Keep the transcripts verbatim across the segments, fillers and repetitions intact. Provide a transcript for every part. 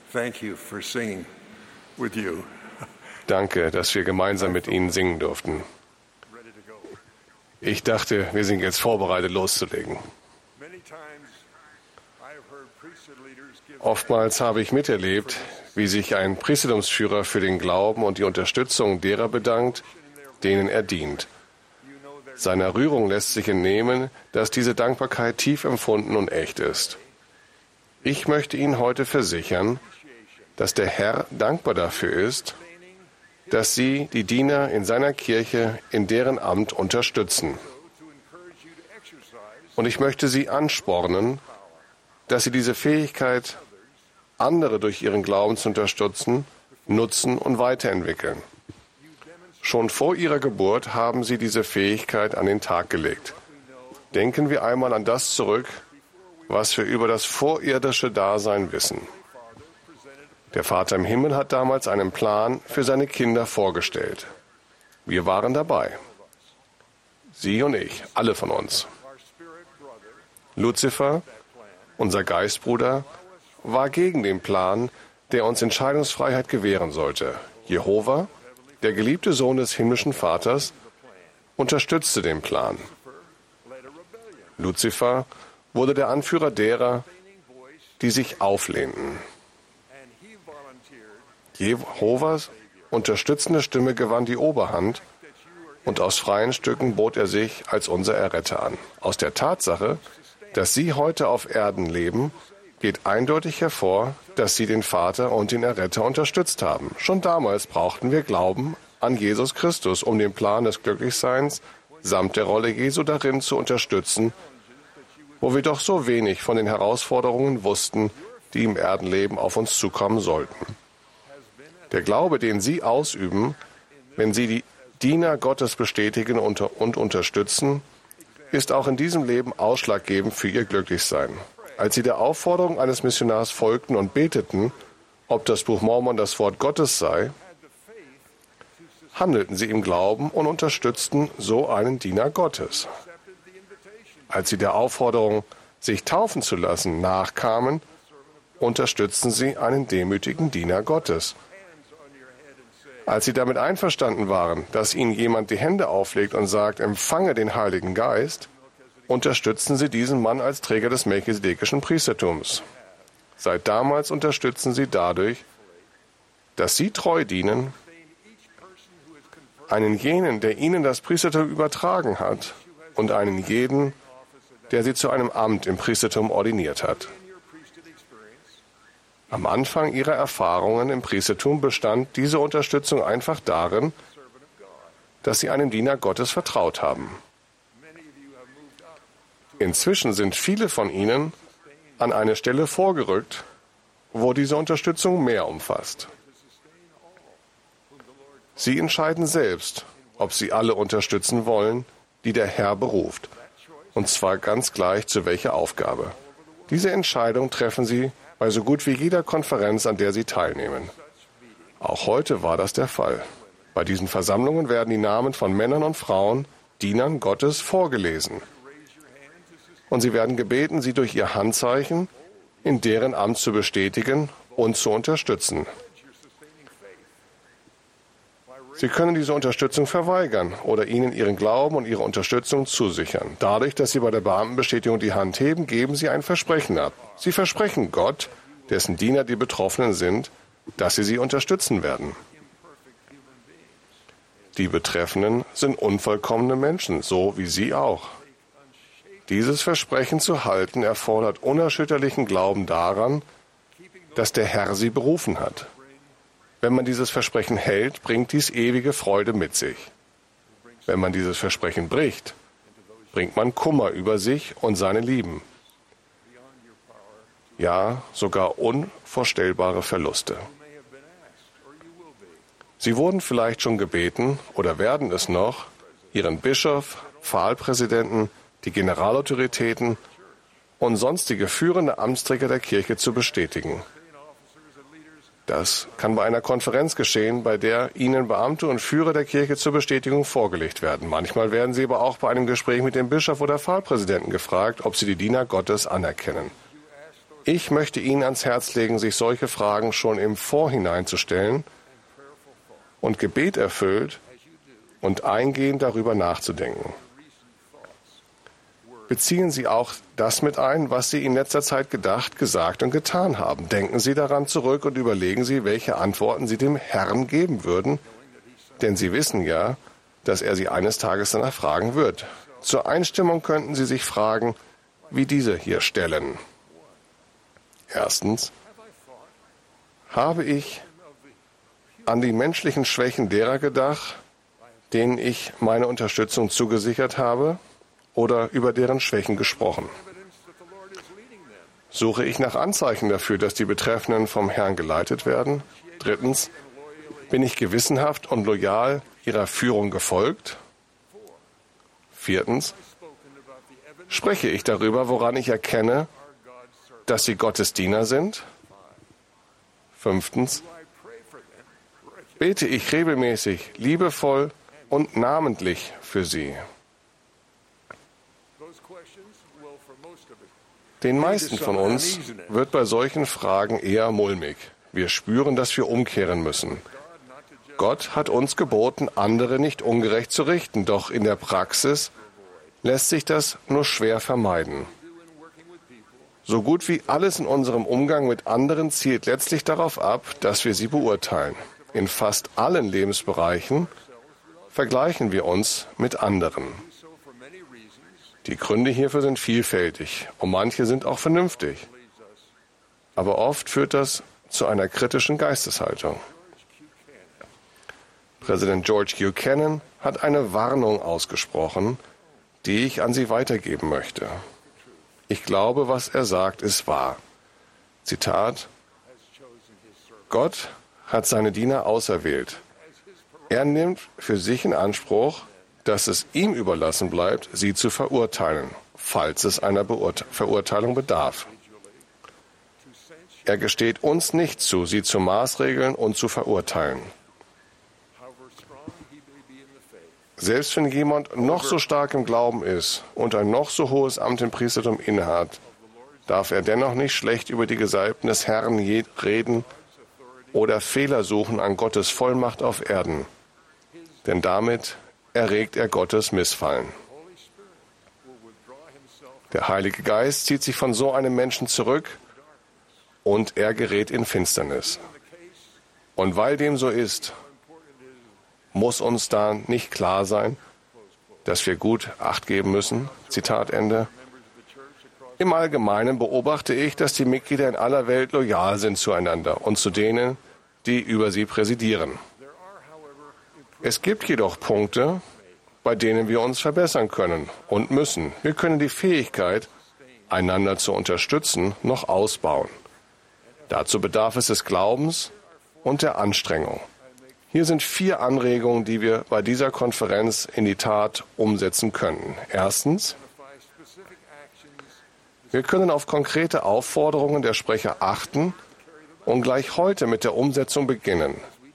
thank you for singing with you. Danke, dass wir gemeinsam mit Ihnen singen durften. Ready to go. Ich dachte, wir sind jetzt vorbereitet, loszulegen. Many times I have heard priesthood leaders give Oftmals habe ich miterlebt, wie sich ein Priestertumsführer für den Glauben und die Unterstützung derer bedankt, denen er dient. Seiner Rührung lässt sich entnehmen, dass diese Dankbarkeit tief empfunden und echt ist. Ich möchte Ihnen heute versichern, dass der Herr dankbar dafür ist, dass Sie die Diener in seiner Kirche in deren Amt unterstützen. Und ich möchte Sie anspornen, dass Sie diese Fähigkeit, andere durch ihren Glauben zu unterstützen, nutzen und weiterentwickeln. Schon vor Ihrer Geburt haben Sie diese Fähigkeit an den Tag gelegt. Denken wir einmal an das zurück, was wir über das vorirdische Dasein wissen. Der Vater im Himmel hat damals einen Plan für seine Kinder vorgestellt. Wir waren dabei. Sie und ich, alle von uns. Luzifer, unser Geistbruder, war gegen den Plan, der uns Entscheidungsfreiheit gewähren sollte. Jehova, der geliebte Sohn des himmlischen Vaters, unterstützte den Plan. Luzifer wurde der Anführer derer, die sich auflehnten. Jehovas unterstützende Stimme gewann die Oberhand und aus freien Stücken bot er sich als unser Erretter an. Aus der Tatsache, dass Sie heute auf Erden leben, geht eindeutig hervor, dass Sie den Vater und den Erretter unterstützt haben. Schon damals brauchten wir Glauben an Jesus Christus, um den Plan des Glücklichseins samt der Rolle Jesu darin zu unterstützen, wo wir doch so wenig von den Herausforderungen wussten, die im Erdenleben auf uns zukommen sollten. Der Glaube, den Sie ausüben, wenn Sie die Diener Gottes bestätigen und unterstützen, ist auch in diesem Leben ausschlaggebend für Ihr Glücklichsein. Als Sie der Aufforderung eines Missionars folgten und beteten, ob das Buch Mormon das Wort Gottes sei, handelten Sie im Glauben und unterstützten so einen Diener Gottes. Als Sie der Aufforderung, sich taufen zu lassen, nachkamen, unterstützten Sie einen demütigen Diener Gottes. Als Sie damit einverstanden waren, dass Ihnen jemand die Hände auflegt und sagt, empfange den Heiligen Geist, unterstützen Sie diesen Mann als Träger des melchisedekischen Priestertums. Seit damals unterstützen Sie dadurch, dass Sie treu dienen, einen jenen, der Ihnen das Priestertum übertragen hat, und einen jeden, der Sie zu einem Amt im Priestertum ordiniert hat. Am Anfang Ihrer Erfahrungen im Priestertum bestand diese Unterstützung einfach darin, dass Sie einem Diener Gottes vertraut haben. Inzwischen sind viele von Ihnen an eine Stelle vorgerückt, wo diese Unterstützung mehr umfasst. Sie entscheiden selbst, ob Sie alle unterstützen wollen, die der Herr beruft, und zwar ganz gleich zu welcher Aufgabe. Diese Entscheidung treffen Sie bei so gut wie jeder Konferenz, an der Sie teilnehmen. Auch heute war das der Fall. Bei diesen Versammlungen werden die Namen von Männern und Frauen, Dienern Gottes, vorgelesen. Und Sie werden gebeten, sie durch Ihr Handzeichen in deren Amt zu bestätigen und zu unterstützen. Sie können diese Unterstützung verweigern oder ihnen Ihren Glauben und Ihre Unterstützung zusichern. Dadurch, dass Sie bei der Beamtenbestätigung die Hand heben, geben Sie ein Versprechen ab. Sie versprechen Gott, dessen Diener die Betroffenen sind, dass Sie sie unterstützen werden. Die Betreffenden sind unvollkommene Menschen, so wie Sie auch. Dieses Versprechen zu halten erfordert unerschütterlichen Glauben daran, dass der Herr Sie berufen hat. Wenn man dieses Versprechen hält, bringt dies ewige Freude mit sich. Wenn man dieses Versprechen bricht, bringt man Kummer über sich und seine Lieben. Ja, sogar unvorstellbare Verluste. Sie wurden vielleicht schon gebeten oder werden es noch, Ihren Bischof, Pfahlpräsidenten, die Generalautoritäten und sonstige führende Amtsträger der Kirche zu bestätigen. Das kann bei einer Konferenz geschehen, bei der Ihnen Beamte und Führer der Kirche zur Bestätigung vorgelegt werden. Manchmal werden Sie aber auch bei einem Gespräch mit dem Bischof oder Pfahlpräsidenten gefragt, ob Sie die Diener Gottes anerkennen. Ich möchte Ihnen ans Herz legen, sich solche Fragen schon im Vorhinein zu stellen und Gebet erfüllt und eingehend darüber nachzudenken. Beziehen Sie auch das mit ein, was Sie in letzter Zeit gedacht, gesagt und getan haben. Denken Sie daran zurück und überlegen Sie, welche Antworten Sie dem Herrn geben würden, denn Sie wissen ja, dass er Sie eines Tages danach fragen wird. Zur Einstimmung könnten Sie sich Fragen wie diese hier stellen. Erstens, habe ich an die menschlichen Schwächen derer gedacht, denen ich meine Unterstützung zugesichert habe, oder über deren Schwächen gesprochen? Suche ich nach Anzeichen dafür, dass die Betreffenden vom Herrn geleitet werden? Drittens, bin ich gewissenhaft und loyal ihrer Führung gefolgt? Viertens, spreche ich darüber, woran ich erkenne, dass sie Gottes Diener sind? Fünftens, bete ich regelmäßig, liebevoll und namentlich für sie? Den meisten von uns wird bei solchen Fragen eher mulmig. Wir spüren, dass wir umkehren müssen. Gott hat uns geboten, andere nicht ungerecht zu richten, doch in der Praxis lässt sich das nur schwer vermeiden. So gut wie alles in unserem Umgang mit anderen zielt letztlich darauf ab, dass wir sie beurteilen. In fast allen Lebensbereichen vergleichen wir uns mit anderen. Die Gründe hierfür sind vielfältig und manche sind auch vernünftig. Aber oft führt das zu einer kritischen Geisteshaltung. Präsident George Buchanan hat eine Warnung ausgesprochen, die ich an Sie weitergeben möchte. Ich glaube, was er sagt, ist wahr. Zitat: Gott hat seine Diener auserwählt. Er nimmt für sich in Anspruch, dass es ihm überlassen bleibt, sie zu verurteilen, falls es einer Beurte- Verurteilung bedarf. Er gesteht uns nicht zu, sie zu maßregeln und zu verurteilen. Selbst wenn jemand noch so stark im Glauben ist und ein noch so hohes Amt im Priestertum innehat, darf er dennoch nicht schlecht über die Gesalbten des Herrn reden oder Fehler suchen an Gottes Vollmacht auf Erden. Denn damit erregt er Gottes Missfallen. Der Heilige Geist zieht sich von so einem Menschen zurück und er gerät in Finsternis. Und weil dem so ist, muss uns da nicht klar sein, dass wir gut Acht geben müssen? Zitat Ende. Im Allgemeinen beobachte ich, dass die Mitglieder in aller Welt loyal sind zueinander und zu denen, die über sie präsidieren. Es gibt jedoch Punkte, bei denen wir uns verbessern können und müssen. Wir können die Fähigkeit, einander zu unterstützen, noch ausbauen. Dazu bedarf es des Glaubens und der Anstrengung. Hier sind vier Anregungen, die wir bei dieser Konferenz in die Tat umsetzen können. Erstens, wir können auf konkrete Aufforderungen der Sprecher achten und gleich heute mit der Umsetzung beginnen.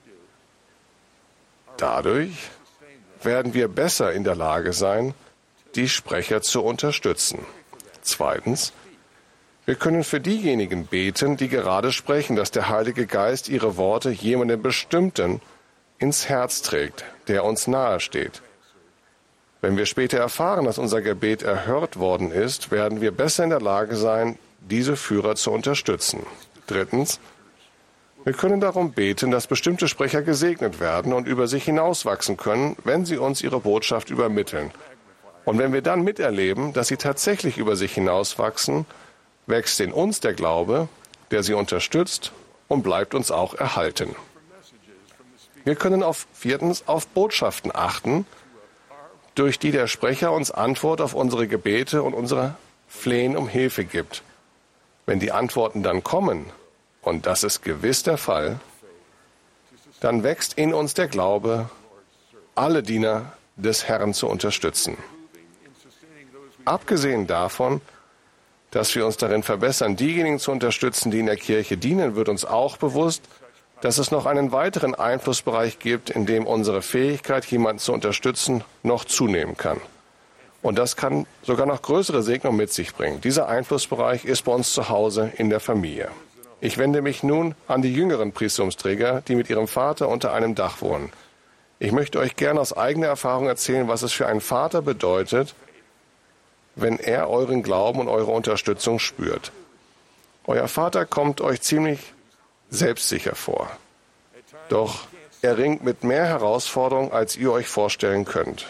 Dadurch werden wir besser in der Lage sein, die Sprecher zu unterstützen. Zweitens, wir können für diejenigen beten, die gerade sprechen, dass der Heilige Geist ihre Worte jemandem Bestimmten ins Herz trägt, der uns nahe steht. Wenn wir später erfahren, dass unser Gebet erhört worden ist, werden wir besser in der Lage sein, diese Führer zu unterstützen. Drittens, wir können darum beten, dass bestimmte Sprecher gesegnet werden und über sich hinauswachsen können, wenn sie uns ihre Botschaft übermitteln. Und wenn wir dann miterleben, dass sie tatsächlich über sich hinauswachsen, wächst in uns der Glaube, der sie unterstützt und bleibt uns auch erhalten. Wir können auf, viertens auf Botschaften achten, durch die der Sprecher uns Antwort auf unsere Gebete und unsere Flehen um Hilfe gibt. Wenn die Antworten dann kommen, und das ist gewiss der Fall, dann wächst in uns der Glaube, alle Diener des Herrn zu unterstützen. Abgesehen davon, dass wir uns darin verbessern, diejenigen zu unterstützen, die in der Kirche dienen, wird uns auch bewusst, dass es noch einen weiteren Einflussbereich gibt, in dem unsere Fähigkeit, jemanden zu unterstützen, noch zunehmen kann. Und das kann sogar noch größere Segnung mit sich bringen. Dieser Einflussbereich ist bei uns zu Hause in der Familie. Ich wende mich nun an die jüngeren Priestertumsträger, die mit ihrem Vater unter einem Dach wohnen. Ich möchte euch gerne aus eigener Erfahrung erzählen, was es für einen Vater bedeutet, wenn er euren Glauben und eure Unterstützung spürt. Euer Vater kommt euch ziemlich selbstsicher vor. Doch er ringt mit mehr Herausforderungen, als ihr euch vorstellen könnt.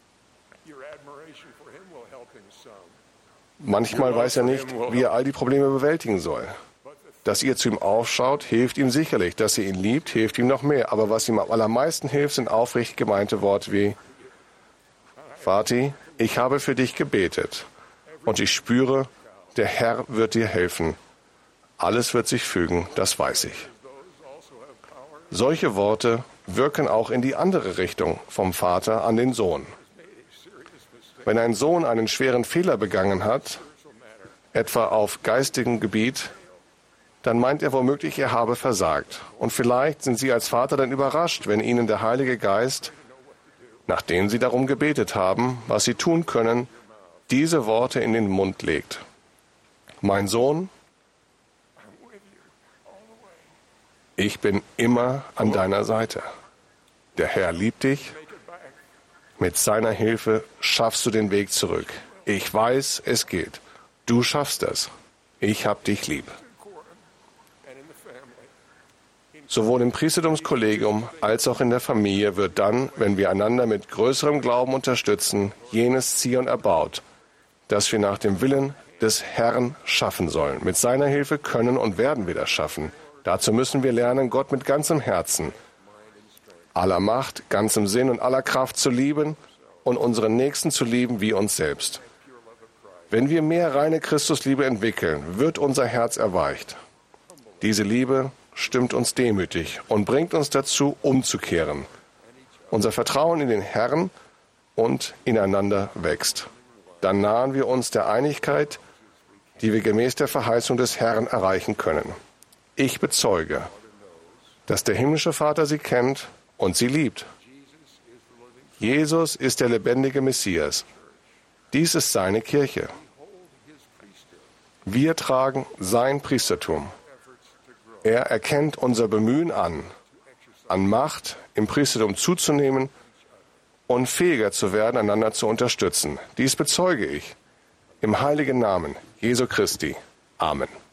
Manchmal weiß er nicht, wie er all die Probleme bewältigen soll. Dass ihr zu ihm aufschaut, hilft ihm sicherlich. Dass ihr ihn liebt, hilft ihm noch mehr. Aber was ihm am allermeisten hilft, sind aufrichtig gemeinte Worte wie: Vati, ich habe für dich gebetet und ich spüre, der Herr wird dir helfen. Alles wird sich fügen, das weiß ich. Solche Worte wirken auch in die andere Richtung, vom Vater an den Sohn. Wenn ein Sohn einen schweren Fehler begangen hat, etwa auf geistigem Gebiet, dann meint er womöglich, er habe versagt. Und vielleicht sind Sie als Vater dann überrascht, wenn Ihnen der Heilige Geist, nachdem Sie darum gebetet haben, was Sie tun können, diese Worte in den Mund legt. Mein Sohn, ich bin immer an deiner Seite. Der Herr liebt dich. Mit seiner Hilfe schaffst du den Weg zurück. Ich weiß, es geht. Du schaffst es. Ich hab dich lieb. Sowohl im Priestertumskollegium als auch in der Familie wird dann, wenn wir einander mit größerem Glauben unterstützen, jenes Zion erbaut, das wir nach dem Willen des Herrn schaffen sollen. Mit seiner Hilfe können und werden wir das schaffen. Dazu müssen wir lernen, Gott mit ganzem Herzen, aller Macht, ganzem Sinn und aller Kraft zu lieben und unseren Nächsten zu lieben wie uns selbst. Wenn wir mehr reine Christusliebe entwickeln, wird unser Herz erweicht. Diese Liebe stimmt uns demütig und bringt uns dazu, umzukehren. Unser Vertrauen in den Herrn und ineinander wächst. Dann nahen wir uns der Einigkeit, die wir gemäß der Verheißung des Herrn erreichen können. Ich bezeuge, dass der himmlische Vater sie kennt und sie liebt. Jesus ist der lebendige Messias. Dies ist seine Kirche. Wir tragen sein Priestertum. Er erkennt unser Bemühen an, an Macht im Priestertum zuzunehmen und fähiger zu werden, einander zu unterstützen. Dies bezeuge ich im heiligen Namen Jesu Christi. Amen.